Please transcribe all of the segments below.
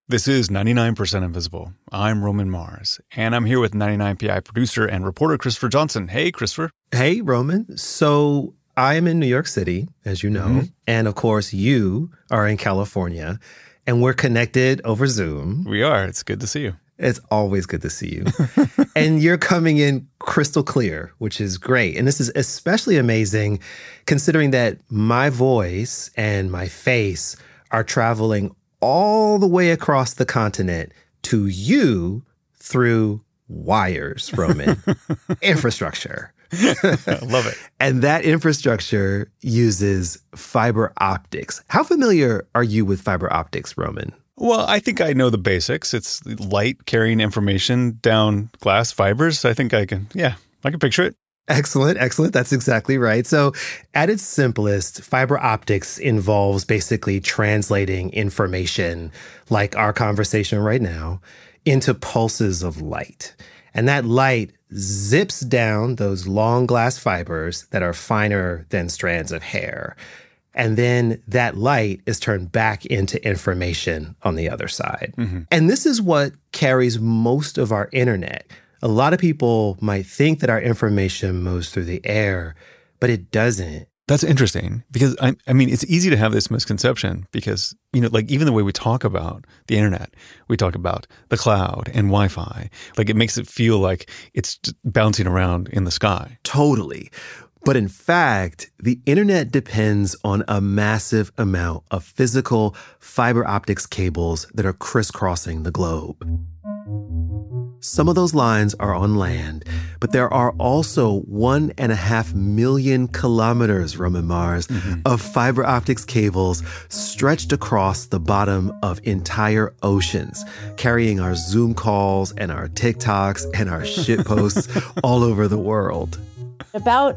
This is 99% Invisible. I'm Roman Mars, and I'm here with 99PI producer and reporter Christopher Johnson. Hey, Christopher. Hey, Roman. So I'm in New York City, as you know, and of course you are in California, and we're connected over Zoom. We are. It's good to see you. It's always good to see you. And you're coming in crystal clear, which is great. And this is especially amazing considering that my voice and my face are traveling all the way across the continent to you through wires, Roman. Infrastructure. I love it. And that infrastructure uses fiber optics. How familiar are you with fiber optics, Roman? Well, I think I know the basics. It's light carrying information down glass fibers. I think I can picture it. Excellent. That's exactly right. So at its simplest, fiber optics involves basically translating information like our conversation right now into pulses of light. And that light zips down those long glass fibers that are finer than strands of hair. And then that light is turned back into information on the other side. Mm-hmm. And this is what carries most of our internet. A lot of people might think that our information moves through the air, but it doesn't. That's interesting because, I mean, it's easy to have this misconception because, like even the way we talk about the internet, we talk about the cloud and Wi-Fi. Like it makes it feel like it's bouncing around in the sky. Totally. But in fact, the internet depends on a massive amount of physical fiber optics cables that are crisscrossing the globe. Some of those lines are on land, but there are also 1.5 million kilometers, Roman Mars, of fiber optics cables stretched across the bottom of entire oceans, carrying our Zoom calls and our TikToks and our shit posts all over the world. About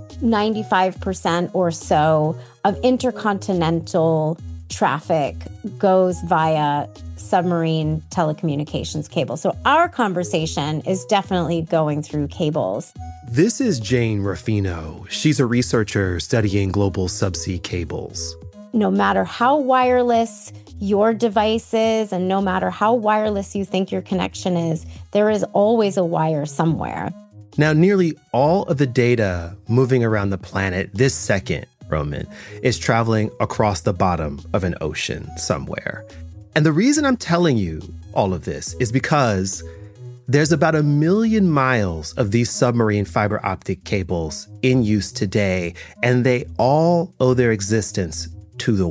95% or so of intercontinental traffic goes via submarine telecommunications cables. So our conversation is definitely going through cables. This is Jane Ruffino. She's a researcher studying global subsea cables. No matter how wireless your device is, and no matter how wireless you think your connection is, there is always a wire somewhere. Now, nearly all of the data moving around the planet this second, Roman, is traveling across the bottom of an ocean somewhere. And the reason I'm telling you all of this is because there's about 1 million miles of these submarine fiber optic cables in use today, and they all owe their existence to the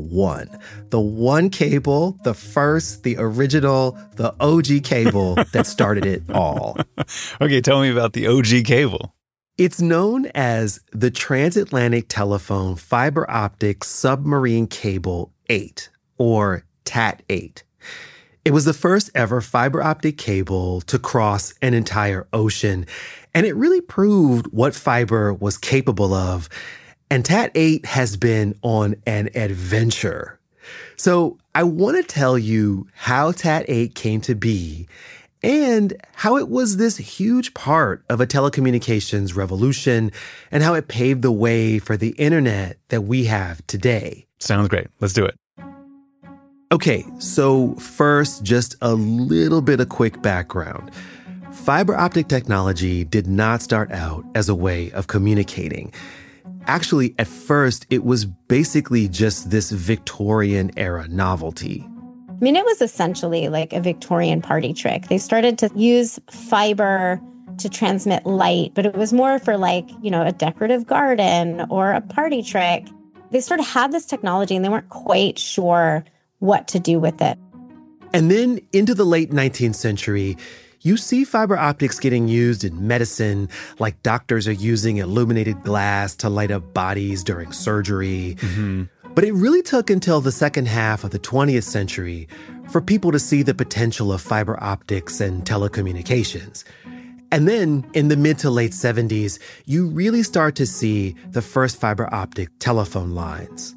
one cable, the first, the original, the OG cable that started it all. Okay, tell me about the OG cable. It's known as the Transatlantic Telephone Fiber Optic Submarine Cable 8, or TAT-8. It was the first ever fiber optic cable to cross an entire ocean, and it really proved what fiber was capable of. And TAT-8 has been on an adventure. So I want to tell you how TAT-8 came to be and how it was this huge part of a telecommunications revolution and how it paved the way for the internet that we have today. Sounds great. Let's do it. Okay, so first, just a little bit of quick background. Fiber optic technology did not start out as a way of communicating. Actually, at first, it was basically just this Victorian-era novelty. I mean, it was essentially like a Victorian party trick. They started to use fiber to transmit light, but it was more for a decorative garden or a party trick. They sort of had this technology and they weren't quite sure what to do with it. And then into the late 19th century, you see fiber optics getting used in medicine, like doctors are using illuminated glass to light up bodies during surgery. Mm-hmm. But it really took until the second half of the 20th century for people to see the potential of fiber optics and telecommunications. And then in the mid to late 70s, you really start to see the first fiber optic telephone lines.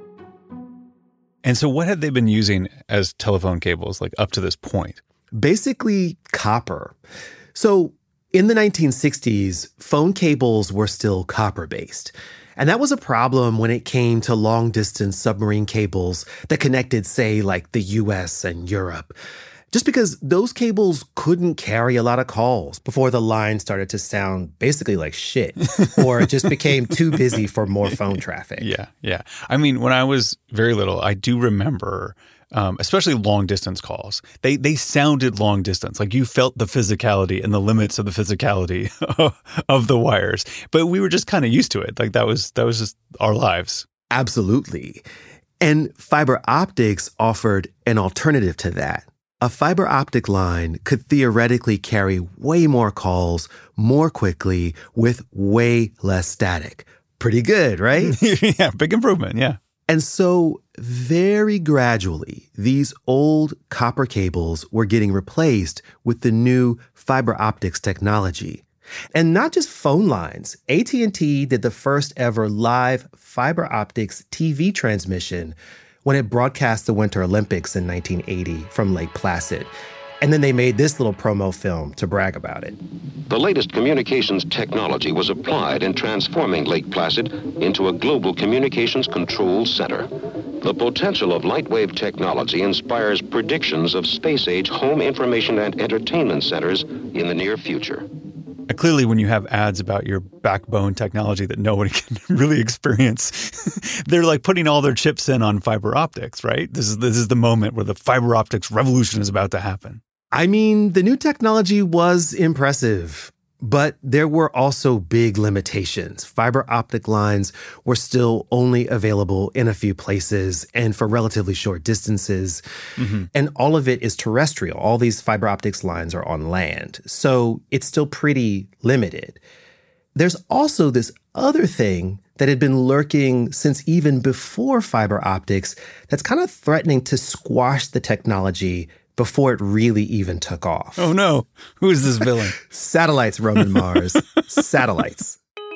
And so what had they been using as telephone cables, like up to this point? Basically copper. So in the 1960s, phone cables were still copper-based. And that was a problem when it came to long-distance submarine cables that connected, say, like the US and Europe. Just because those cables couldn't carry a lot of calls before the line started to sound basically like shit, or it just became too busy for more phone traffic. Yeah. I mean, when I was very little, I do remember, especially long distance calls. They sounded long distance, like you felt the physicality and the limits of the physicality of the wires. But we were just kind of used to it. Like that was just our lives. Absolutely. And fiber optics offered an alternative to that. A fiber optic line could theoretically carry way more calls more quickly with way less static. Pretty good, right? Yeah, big improvement, yeah. And so very gradually, these old copper cables were getting replaced with the new fiber optics technology. And not just phone lines. AT&T did the first ever live fiber optics TV transmission when it broadcast the Winter Olympics in 1980 from Lake Placid. And then they made this little promo film to brag about it. The latest communications technology was applied in transforming Lake Placid into a global communications control center. The potential of lightwave technology inspires predictions of space-age home information and entertainment centers in the near future. Clearly, when you have ads about your backbone technology that nobody can really experience, they're like putting all their chips in on fiber optics, right? This is the moment where the fiber optics revolution is about to happen. I mean, the new technology was impressive, but there were also big limitations. Fiber optic lines were still only available in a few places and for relatively short distances. Mm-hmm. And all of it is terrestrial. All these fiber optics lines are on land. So it's still pretty limited. There's also this other thing that had been lurking since even before fiber optics that's kind of threatening to squash the technology before it really even took off. Oh no, who is this villain? Satellites, Roman Mars. Satellites.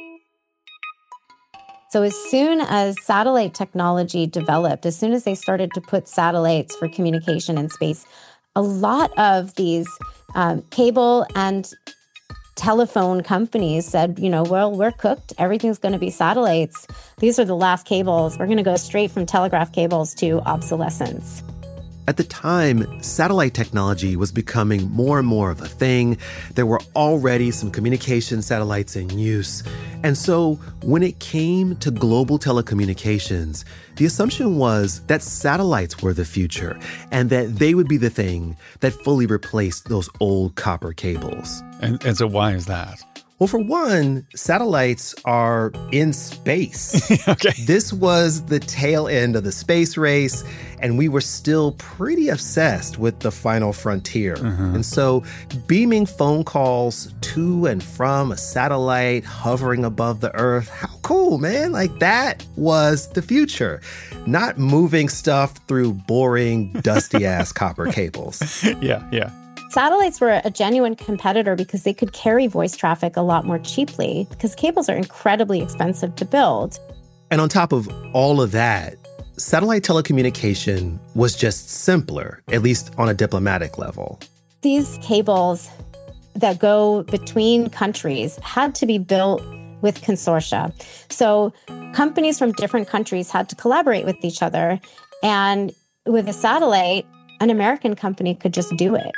So as soon as satellite technology developed, as soon as they started to put satellites for communication in space, a lot of these cable and telephone companies said, well, we're cooked. Everything's going to be satellites. These are the last cables. We're going to go straight from telegraph cables to obsolescence. At the time, satellite technology was becoming more and more of a thing. There were already some communication satellites in use. And so when it came to global telecommunications, the assumption was that satellites were the future and that they would be the thing that fully replaced those old copper cables. And so why is that? Well, for one, satellites are in space. Okay. This was the tail end of the space race, and we were still pretty obsessed with the final frontier. Mm-hmm. And so beaming phone calls to and from a satellite hovering above the Earth, how cool, man. Like, that was the future. Not moving stuff through boring, dusty-ass copper cables. Yeah. Satellites were a genuine competitor because they could carry voice traffic a lot more cheaply because cables are incredibly expensive to build. And on top of all of that, satellite telecommunication was just simpler, at least on a diplomatic level. These cables that go between countries had to be built with consortia. So companies from different countries had to collaborate with each other. And with a satellite, an American company could just do it.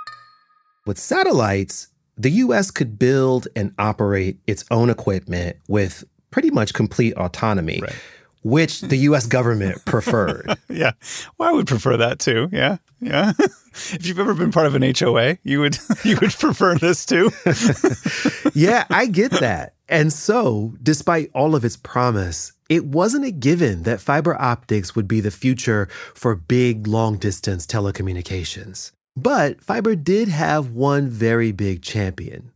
With satellites, the U.S. could build and operate its own equipment with pretty much complete autonomy, right, which the U.S. government preferred. Yeah. Well, I would prefer that too. Yeah. If you've ever been part of an HOA, you would prefer this too. Yeah, I get that. And so, despite all of its promise, it wasn't a given that fiber optics would be the future for big, long-distance telecommunications. But fiber did have one very big champion.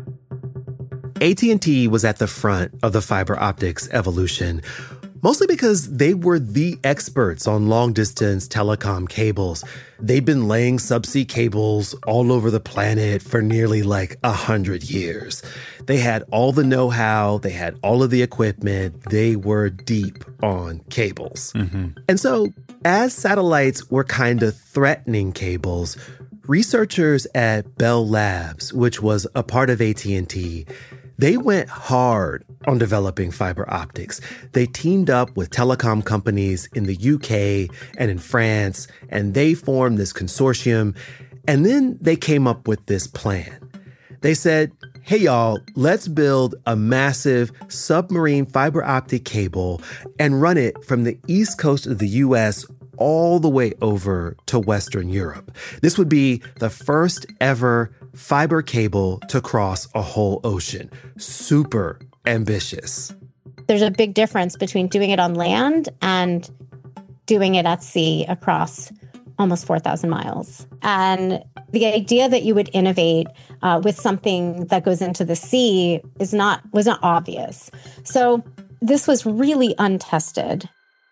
AT&T was at the front of the fiber optics evolution, mostly because they were the experts on long-distance telecom cables. They'd been laying subsea cables all over the planet for nearly 100 years. They had all the know-how, they had all of the equipment, they were deep on cables. Mm-hmm. And so, as satellites were kind of threatening cables, researchers at Bell Labs, which was a part of AT&T, they went hard on developing fiber optics. They teamed up with telecom companies in the UK and in France, and they formed this consortium. And then they came up with this plan. They said, hey, y'all, let's build a massive submarine fiber optic cable and run it from the east coast of the U.S. all the way over to Western Europe. This would be the first ever fiber cable to cross a whole ocean. Super ambitious. There's a big difference between doing it on land and doing it at sea across almost 4,000 miles. And the idea that you would innovate with something that goes into the sea was not obvious. So this was really untested.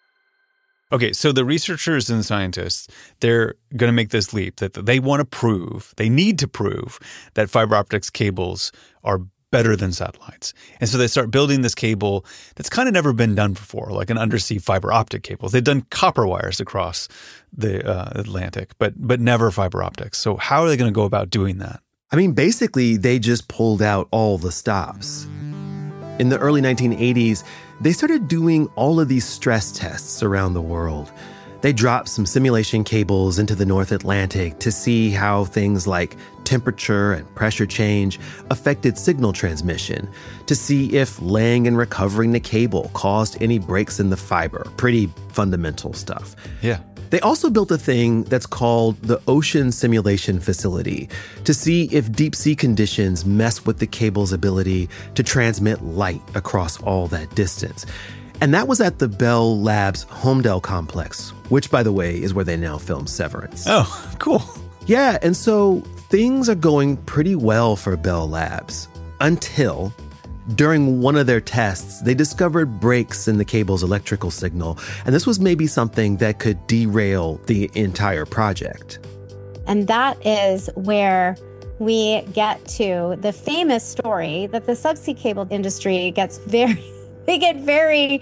Okay, so the researchers and scientists, they're going to make this leap that they want to prove, they need to prove that fiber optics cables are better than satellites. And so they start building this cable that's kind of never been done before, like an undersea fiber optic cable. They've done copper wires across the Atlantic, but never fiber optics. So how are they going to go about doing that? I mean, basically, they just pulled out all the stops. In the early 1980s, they started doing all of these stress tests around the world. They dropped some simulation cables into the North Atlantic to see how things like temperature and pressure change affected signal transmission, to see if laying and recovering the cable caused any breaks in the fiber. Pretty fundamental stuff. Yeah. They also built a thing that's called the Ocean Simulation Facility to see if deep sea conditions mess with the cable's ability to transmit light across all that distance. And that was at the Bell Labs Holmdel complex, which, by the way, is where they now film Severance. Oh, cool. Yeah, and so things are going pretty well for Bell Labs until during one of their tests, they discovered breaks in the cable's electrical signal. And this was maybe something that could derail the entire project. And that is where we get to the famous story that the subsea cable industry gets they get very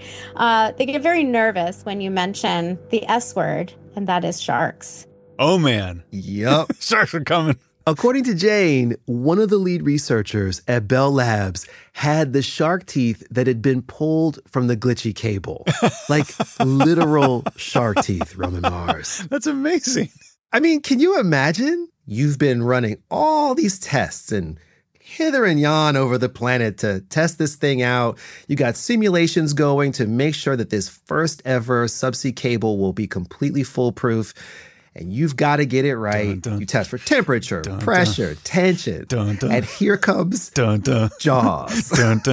nervous when you mention the S word, and that is sharks. Oh, man. Yup. Sharks are coming. According to Jane, one of the lead researchers at Bell Labs had the shark teeth that had been pulled from the glitchy cable. Like literal shark teeth, Roman Mars. That's amazing. I mean, can you imagine? You've been running all these tests and hither and yon over the planet to test this thing out. You got simulations going to make sure that this first ever subsea cable will be completely foolproof. And you've got to get it right. You test for temperature, pressure, tension. And here comes Jaws.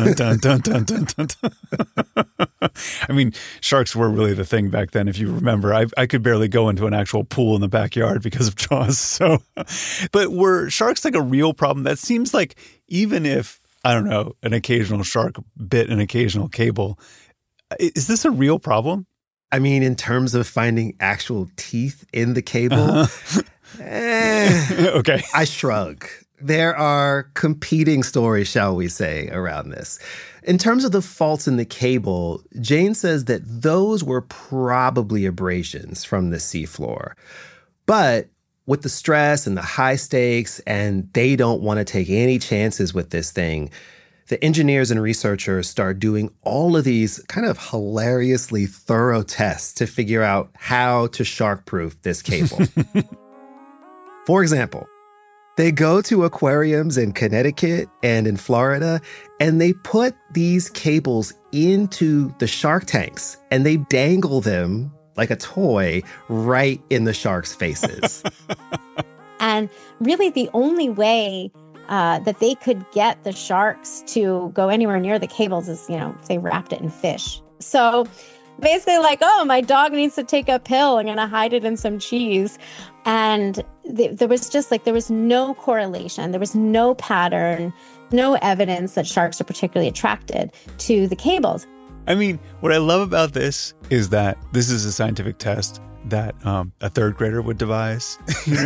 I mean, sharks were really the thing back then, if you remember. I could barely go into an actual pool in the backyard because of Jaws. So, but were sharks like a real problem? That seems like even if, I don't know, an occasional shark bit an occasional cable, is this a real problem? I mean, in terms of finding actual teeth in the cable, okay. I shrug. There are competing stories, shall we say, around this. In terms of the faults in the cable, Jane says that those were probably abrasions from the seafloor. But with the stress and the high stakes, and they don't want to take any chances with this thing, the engineers and researchers start doing all of these kind of hilariously thorough tests to figure out how to shark-proof this cable. For example, they go to aquariums in Connecticut and in Florida, and they put these cables into the shark tanks, and they dangle them like a toy right in the sharks' faces. And really the only way that they could get the sharks to go anywhere near the cables is, if they wrapped it in fish. So basically like, oh, my dog needs to take a pill. I'm going to hide it in some cheese. And there was no correlation. There was no pattern, no evidence that sharks are particularly attracted to the cables. I mean, what I love about this is that this is a scientific test that a third grader would devise.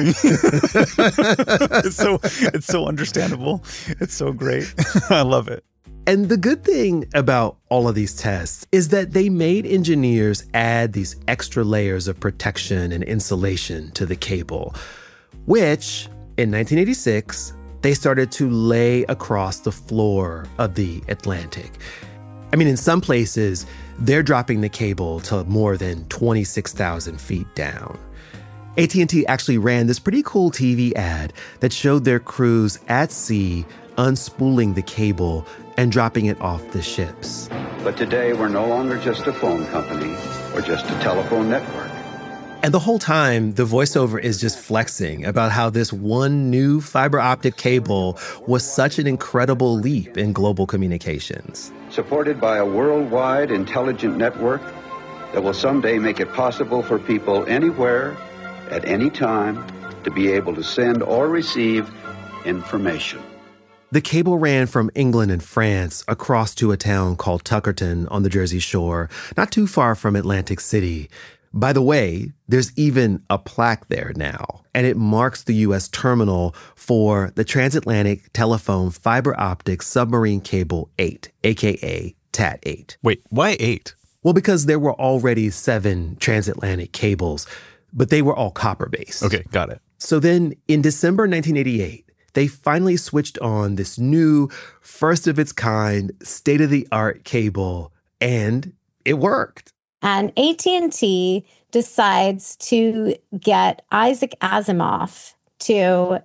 It's so understandable. It's so great. I love it. And the good thing about all of these tests is that they made engineers add these extra layers of protection and insulation to the cable, which in 1986, they started to lay across the floor of the Atlantic. I mean, in some places, they're dropping the cable to more than 26,000 feet down. AT&T actually ran this pretty cool TV ad that showed their crews at sea unspooling the cable and dropping it off the ships. But today, we're no longer just a phone company or just a telephone network. And the whole time, the voiceover is just flexing about how this one new fiber optic cable was such an incredible leap in global communications. Supported by a worldwide intelligent network that will someday make it possible for people anywhere, at any time, to be able to send or receive information. The cable ran from England and France across to a town called Tuckerton on the Jersey Shore, not too far from Atlantic City. By the way, there's even a plaque there now, and it marks the U.S. terminal for the Transatlantic Telephone Fiber Optic Submarine Cable 8, aka TAT-8. Wait, why 8? Well, because there were already 7 transatlantic cables, but they were all copper-based. Okay, got it. So then in December 1988, they finally switched on this new, first-of-its-kind, state-of-the-art cable, and it worked. And AT&T decides to get Isaac Asimov to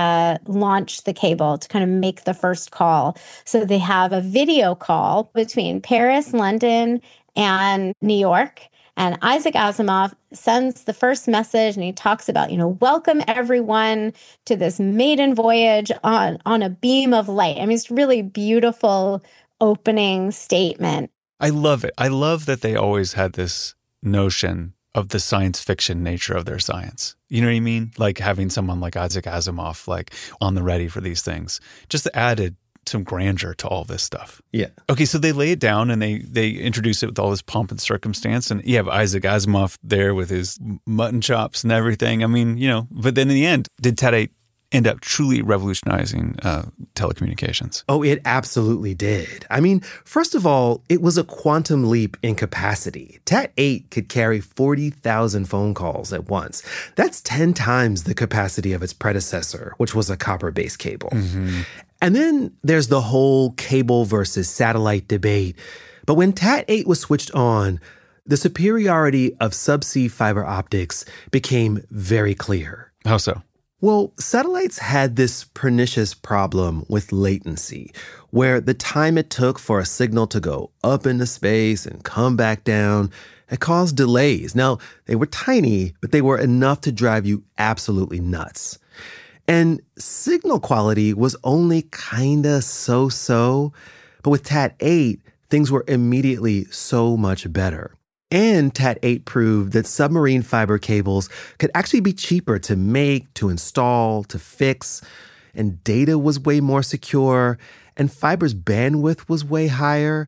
launch the cable, to kind of make the first call. So they have a video call between Paris, London, and New York. And Isaac Asimov sends the first message, and he talks about, welcome everyone to this maiden voyage on a beam of light. I mean, it's really beautiful opening statement. I love it. I love that they always had this notion of the science fiction nature of their science. You know what I mean? Like having someone like Isaac Asimov, like on the ready for these things, just added some grandeur to all this stuff. Yeah. Okay, so they lay it down and they introduce it with all this pomp and circumstance. And you have Isaac Asimov there with his mutton chops and everything. I mean, but then in the end, did TAT-8 end up truly revolutionizing telecommunications? Oh, it absolutely did. I mean, first of all, it was a quantum leap in capacity. TAT-8 could carry 40,000 phone calls at once. That's 10 times the capacity of its predecessor, which was a copper-based cable. Mm-hmm. And then there's the whole cable versus satellite debate. But when TAT-8 was switched on, the superiority of subsea fiber optics became very clear. How so? Well, satellites had this pernicious problem with latency, where the time it took for a signal to go up into space and come back down, it caused delays. Now, they were tiny, but they were enough to drive you absolutely nuts. And signal quality was only kinda so-so, but with TAT-8, things were immediately so much better. And TAT-8 proved that submarine fiber cables could actually be cheaper to make, to install, to fix, and data was way more secure, and fiber's bandwidth was way higher.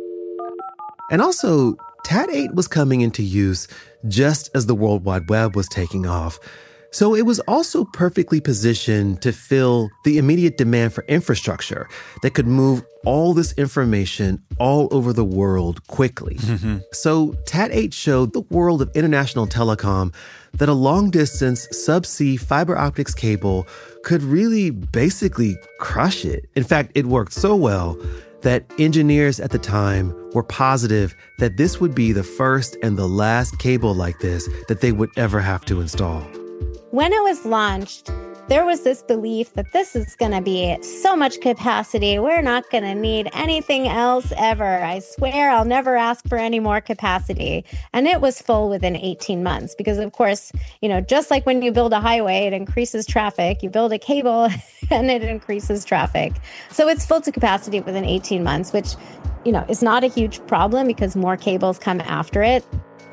And also, TAT-8 was coming into use just as the World Wide Web was taking off. So it was also perfectly positioned to fill the immediate demand for infrastructure that could move all this information all over the world quickly. Mm-hmm. So TAT-8 showed the world of international telecom that a long-distance subsea fiber optics cable could really basically crush it. In fact, it worked so well that engineers at the time were positive that this would be the first and the last cable like this that they would ever have to install. When it was launched, there was this belief that this is going to be so much capacity. We're not going to need anything else ever. I swear I'll never ask for any more capacity. And it was full within 18 months because, of course, just like when you build a highway, it increases traffic. You build a cable and it increases traffic. So it's full to capacity within 18 months, which, is not a huge problem because more cables come after it.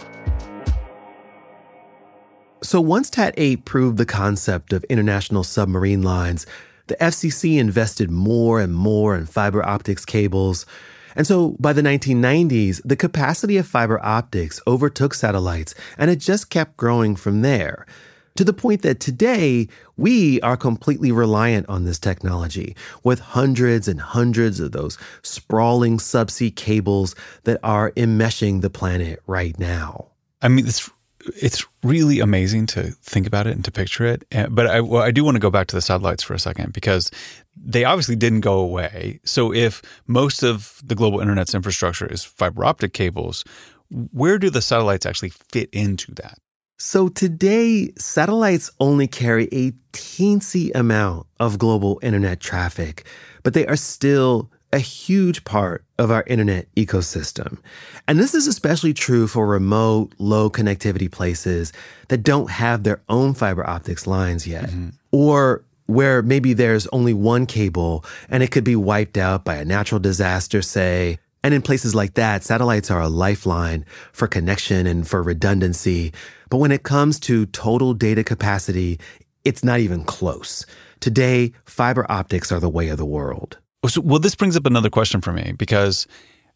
So once TAT-8 proved the concept of international submarine lines, the FCC invested more and more in fiber optics cables. And so by the 1990s, the capacity of fiber optics overtook satellites, and it just kept growing from there, to the point that today we are completely reliant on this technology, with hundreds and hundreds of those sprawling subsea cables that are enmeshing the planet right now. I mean, this it's really amazing to think about it and to picture it. But I do want to go back to the satellites for a second, because they obviously didn't go away. So if most of the global internet's infrastructure is fiber optic cables, where do the satellites actually fit into that? So today, satellites only carry a teensy amount of global internet traffic, but they are still a huge part of our internet ecosystem. And this is especially true for remote, low connectivity places that don't have their own fiber optics lines yet, or where maybe there's only one cable and it could be wiped out by a natural disaster, say. And in places like that, satellites are a lifeline for connection and for redundancy. But when it comes to total data capacity, it's not even close. Today, fiber optics are the way of the world. Well, this brings up another question for me, because,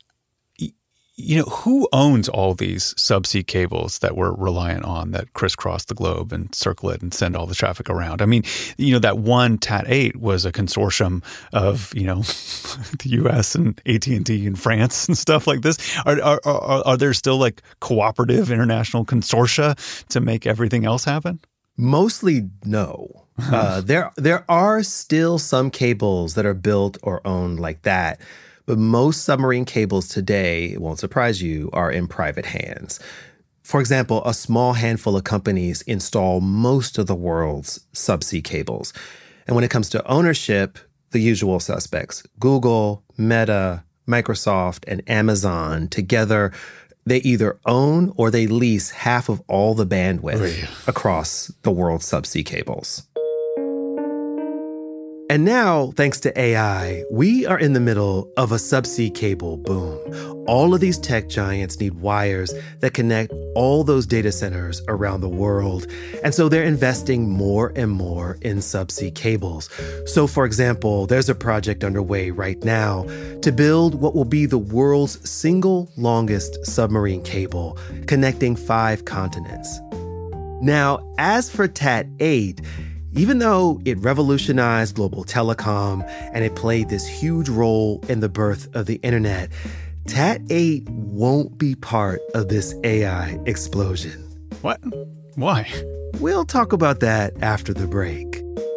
who owns all these subsea cables that we're reliant on that crisscross the globe and circle it and send all the traffic around? I mean, that one TAT8 was a consortium of, the U.S. and AT&T and France and stuff like this. Are there still like cooperative international consortia to make everything else happen? Mostly no. There are still some cables that are built or owned like that, but most submarine cables today, it won't surprise you, are in private hands. For example, a small handful of companies install most of the world's subsea cables. And when it comes to ownership, the usual suspects, Google, Meta, Microsoft, and Amazon together, they either own or they lease half of all the bandwidth across the world's subsea cables. And now, thanks to AI, we are in the middle of a subsea cable boom. All of these tech giants need wires that connect all those data centers around the world. And so they're investing more and more in subsea cables. So, for example, there's a project underway right now to build what will be the world's single longest submarine cable, connecting 5 continents. Now, as for TAT8, even though it revolutionized global telecom and it played this huge role in the birth of the internet, TAT8 won't be part of this AI explosion. What? Why? We'll talk about that after the break.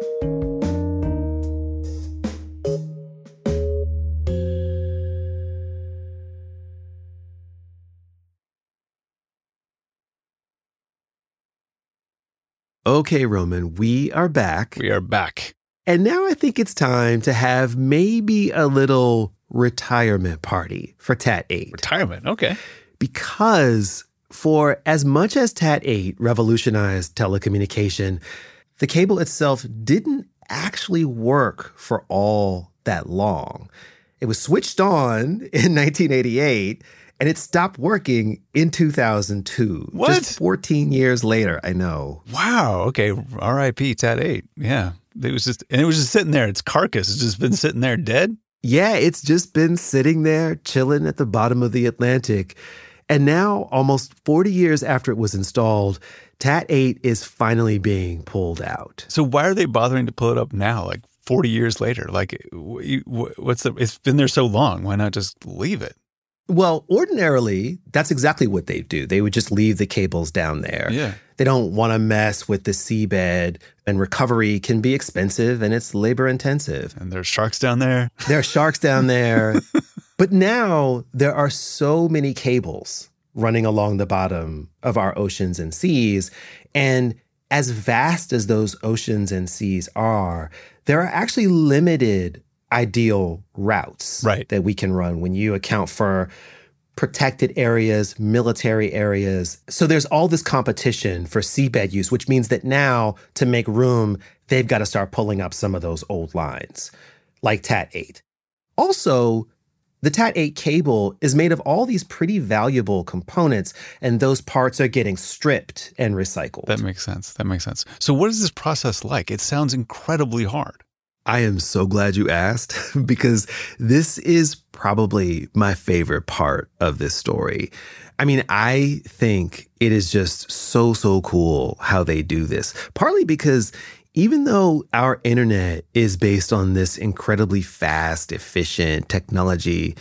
Okay, Roman, we are back. We are back. And now I think it's time to have maybe a little retirement party for TAT8. Retirement, okay. Because for as much as TAT8 revolutionized telecommunication, the cable itself didn't actually work for all that long. It was switched on in 1988, and it stopped working in 2002. What? Just 14 years later, I know. Wow. Okay. R.I.P. TAT8. Yeah. It was just sitting there. Its carcass has just been sitting there dead. Yeah, it's just been sitting there, chilling at the bottom of the Atlantic. And now, almost 40 years after it was installed, TAT8 is finally being pulled out. So why are they bothering to pull it up now, like 40 years later? Like, it's been there so long. Why not just leave it? Well, ordinarily, that's exactly what they do. They would just leave the cables down there. Yeah. They don't want to mess with the seabed, and recovery can be expensive and it's labor intensive. And there's sharks down there. There are sharks down there. But now there are so many cables running along the bottom of our oceans and seas. And as vast as those oceans and seas are, there are actually limited ideal routes that we can run when you account for protected areas, military areas. So there's all this competition for seabed use, which means that now to make room, they've got to start pulling up some of those old lines, like TAT8. Also, the TAT8 cable is made of all these pretty valuable components, and those parts are getting stripped and recycled. That makes sense. So what is this process like? It sounds incredibly hard. I am so glad you asked, because this is probably my favorite part of this story. I mean, I think it is just so cool how they do this, partly because even though our internet is based on this incredibly fast, efficient technology,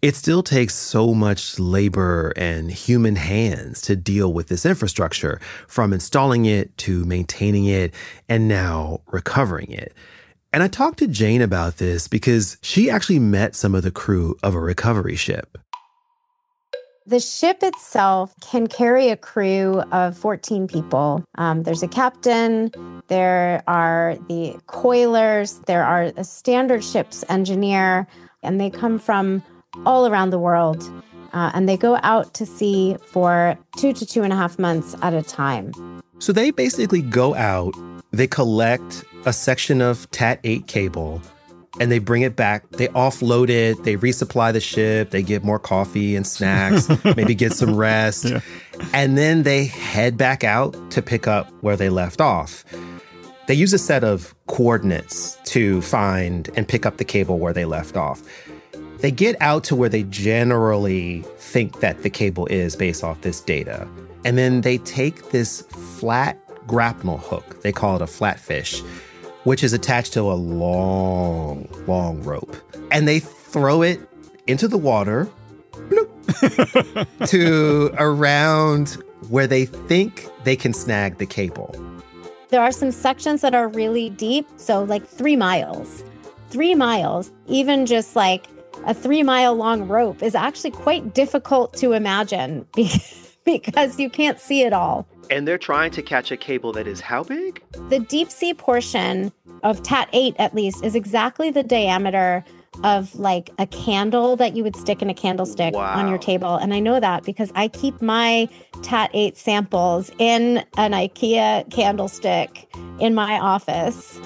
It still takes so much labor and human hands to deal with this infrastructure, from installing it to maintaining it and now recovering it. And I talked to Jane about this because she actually met some of the crew of a recovery ship. The ship itself can carry a crew of 14 people. There's a captain, there are the coilers, there are a standard ship's engineer, and they come from all around the world. And they go out to sea for 2 to 2.5 months at a time. So they basically go out, they collect a section of TAT-8 cable, and they bring it back. They offload it. They resupply the ship. They get more coffee and snacks, maybe get some rest. Yeah. And then they head back out to pick up where they left off. They use a set of coordinates to find and pick up the cable where they left off. They get out to where they generally think that the cable is based off this data. And then they take this flat grapnel hook, they call it a flatfish, which is attached to a long, long rope. And they throw it into the water bloop, to around where they think they can snag the cable. There are some sections that are really deep, so like 3 miles. 3 miles, even just like a 3-mile long rope is actually quite difficult to imagine because you can't see it all. And they're trying to catch a cable that is how big? The deep sea portion of TAT-8, at least, is exactly the diameter of like a candle that you would stick in a candlestick on your table. And I know that because I keep my TAT-8 samples in an IKEA candlestick in my office.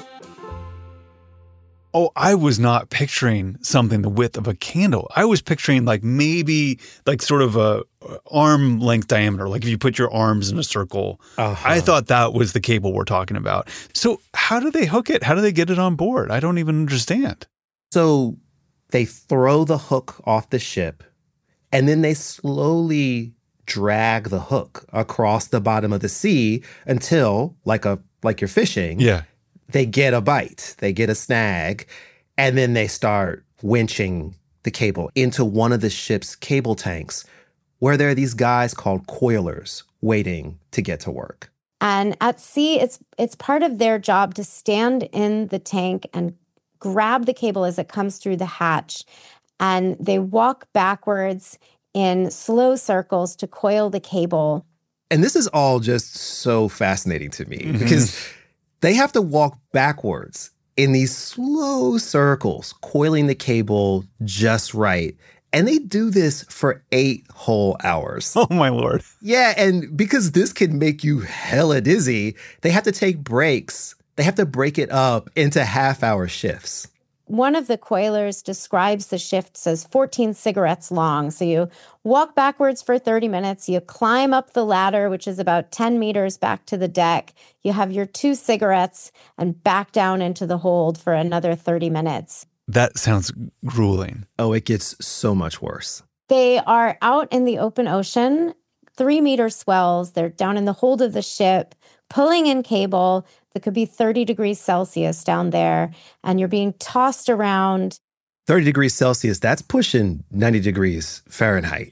Oh, I was not picturing something the width of a candle. I was picturing like maybe like sort of a arm length diameter, like if you put your arms in a circle. I thought that was the cable we're talking about. So how do they hook it? How do they get it on board? I don't even understand. So they throw the hook off the ship, and then they slowly drag the hook across the bottom of the sea until, like you're fishing, they get a bite, they get a snag, and then they start winching the cable into one of the ship's cable tanks, where there are these guys called coilers waiting to get to work. And at sea, it's part of their job to stand in the tank and grab the cable as it comes through the hatch. And they walk backwards in slow circles to coil the cable. And this is all just so fascinating to me because they have to walk backwards in these slow circles, coiling the cable just right. And they do this for 8 whole hours. Oh, my Lord. Yeah, and because this can make you hella dizzy, they have to take breaks. They have to break it up into half-hour shifts. One of the coilers describes the shifts as 14 cigarettes long. So you walk backwards for 30 minutes, you climb up the ladder, which is about 10 meters back to the deck. You have your 2 cigarettes and back down into the hold for another 30 minutes. That sounds grueling. Oh, it gets so much worse. They are out in the open ocean, 3-meter swells. They're down in the hold of the ship, pulling in cable that could be 30 degrees Celsius down there, and you're being tossed around. 30 degrees Celsius, that's pushing 90 degrees Fahrenheit.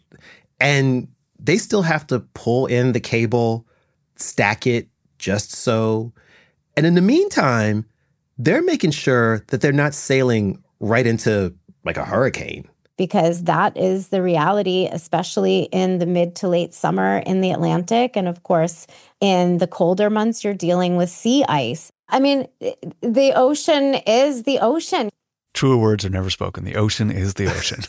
And they still have to pull in the cable, stack it just so. And in the meantime, they're making sure that they're not sailing right into like a hurricane. Because that is the reality, especially in the mid to late summer in the Atlantic. And of course, in the colder months, you're dealing with sea ice. I mean, the ocean is the ocean. Truer words are never spoken. The ocean is the ocean.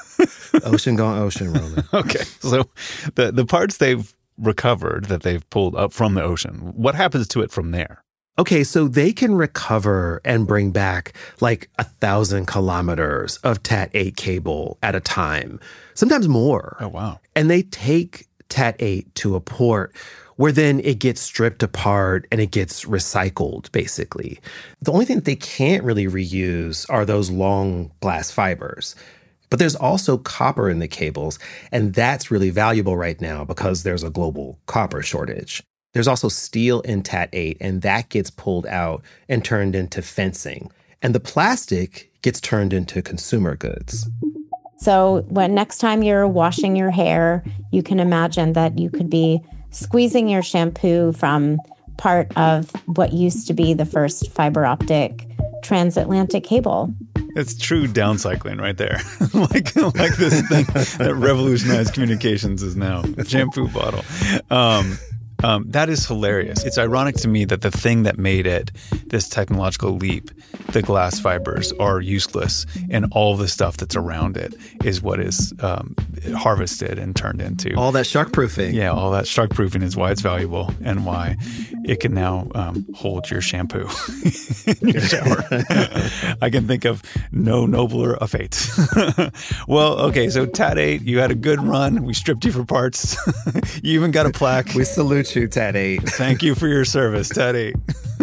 Ocean gone ocean, Roman. Okay. So the parts they've recovered that they've pulled up from the ocean, what happens to it from there? Okay, so they can recover and bring back like 1,000 kilometers of TAT-8 cable at a time, sometimes more. Oh, wow. And they take TAT-8 to a port where then it gets stripped apart and it gets recycled, basically. The only thing that they can't really reuse are those long glass fibers. But there's also copper in the cables, and that's really valuable right now because there's a global copper shortage. There's also steel in TAT-8, and that gets pulled out and turned into fencing. And the plastic gets turned into consumer goods. So when next time you're washing your hair, you can imagine that you could be squeezing your shampoo from part of what used to be the first fiber optic transatlantic cable. It's true downcycling right there. like this thing that revolutionized communications is now a shampoo bottle. That is hilarious. It's ironic to me that the thing that made it this technological leap, the glass fibers, are useless, and all the stuff that's around it is what is harvested and turned into. All that shark proofing. Yeah, all that shark proofing is why it's valuable and why it can now hold your shampoo in your shower. I can think of no nobler a fate. Well, okay, so Tat 8, you had a good run. We stripped you for parts. You even got a plaque. We salute you, Tat 8. Thank you for your service, Tat 8.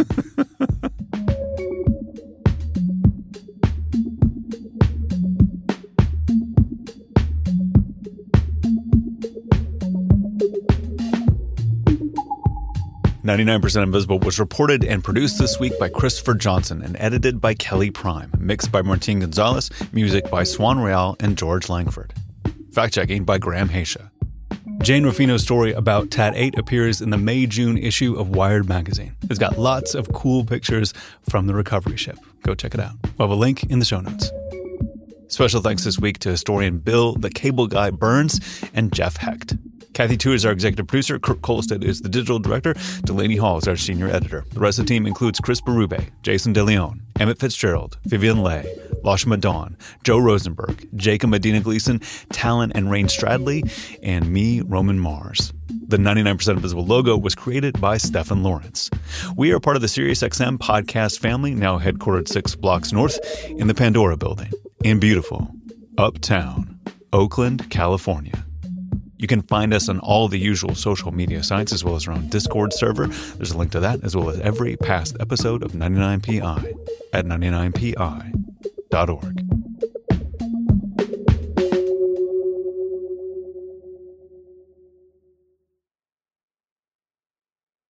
"99% Invisible" was reported and produced this week by Christopher Johnson and edited by Kelly Prime, mixed by Martin Gonzalez, music by Swan Real and George Langford. Fact-checking by Graham Haysha. Jane Ruffino's story about Tat 8 appears in the May-June issue of Wired magazine. It's got lots of cool pictures from the recovery ship. Go check it out. We'll have a link in the show notes. Special thanks this week to historian Bill the Cable Guy Burns and Jeff Hecht. Kathy Tu is our executive producer. Kurt Kolstad is the digital director. Delaney Hall is our senior editor. The rest of the team includes Chris Berube, Jason DeLeon, Emmett Fitzgerald, Vivian Leigh, Lashma Dawn, Joe Rosenberg, Jacob Medina Gleason, Talon and Rain Stradley, and me, Roman Mars. The 99% Invisible logo was created by Stefan Lawrence. We are part of the SiriusXM podcast family, now headquartered 6 blocks north in the Pandora building in beautiful Uptown, Oakland, California. You can find us on all the usual social media sites as well as our own Discord server. There's a link to that as well as every past episode of 99PI at 99pi.org.